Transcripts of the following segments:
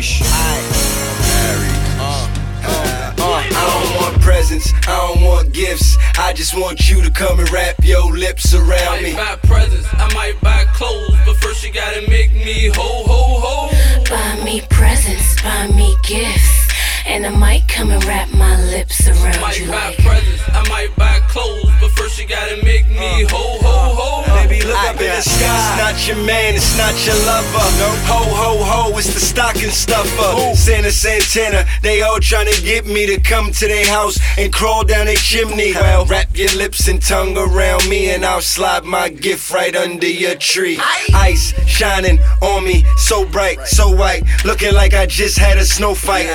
Sheesh. I don't want presents, I don't want gifts. I just want you to come and wrap your lips around me. I might buy presents, I might buy clothes, but first you gotta make me ho, ho, ho. Buy me presents, buy me gifts, and I might come and wrap my lips around you. I might buy like presents, I might buy clothes, but first you gotta make me ho, ho, ho. Baby, look up in the sky. It's not your man, it's not your lover. Ho, ho, ho, it's the stocking stuffer. Santa Santana, they all trying to get me to come to their house and crawl down their chimney. Well, wrap your lips and tongue around me, and I'll slide my gift right under your tree. Ice shining on me, so bright, so white, looking like I just had a snow fight.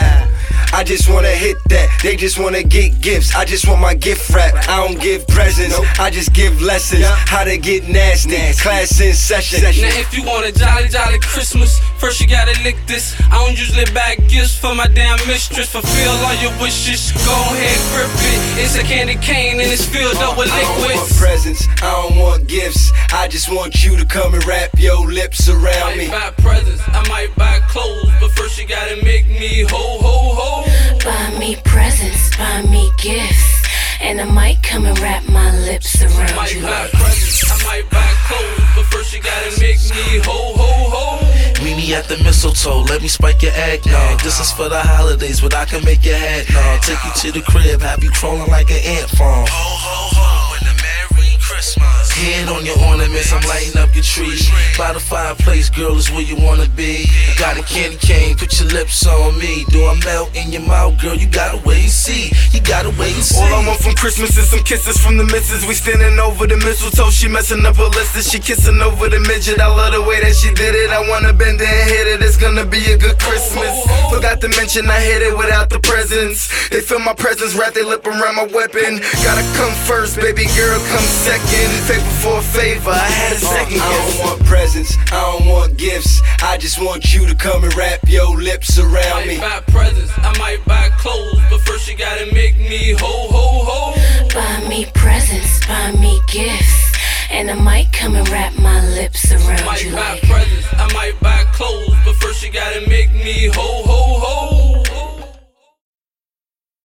I just wanna hit that, they just wanna get gifts. I just want my gift wrap, I don't give presents, I just give lessons. How to get nasty, class in session. Now if you want a jolly, jolly Christmas, first you gotta lick this. I don't usually buy gifts for my damn mistress. Fulfill all your wishes, go ahead, grip it. It's a candy cane and it's filled up with I don't want liquids. presents, I don't want gifts. I just want you to come and wrap your lips around I me. might buy presents, I might buy clothes, but first you gotta make me ho, ho, ho. buy me presents, buy me gifts, and I might come and wrap my lips I around might you. buy like presents, I might buy clothes, but first you gotta make me ho, ho, ho. Meet me at the mistletoe, let me spike your eggnog. This is for the holidays, but I can make your head nod. Take you to the crib, have you crawling like an ant farm. Ho, ho, ho, and a Merry Christmas. Hand on your ornaments, I'm lighting up your tree. By the fireplace, girl, is where you wanna be. Got a candy cane, put your lips on me. Do I melt in your mouth, girl? You gotta wait and see. You gotta wait and see. All I want from Christmas is some kisses from the missus. We standing over the mistletoe, she messing up her list. She kissing over the midget, I love the way that she did it. I wanna bend it and hit it, it's gonna be a good Christmas. Forgot to mention I hit it without the presents. They feel my presence, wrap their lip around my weapon. Gotta come first, baby girl, come second. Favor for a favor, I had a second I guess. don't want presents, I don't want gifts. I just want you to come and wrap your lips around I me. might buy presents, I might buy clothes, but first you gotta make me ho, ho, ho. buy me presents, buy me gifts, and I might come and wrap my lips I around might you. buy like presents, I might buy clothes, but first you gotta make me ho, ho, ho.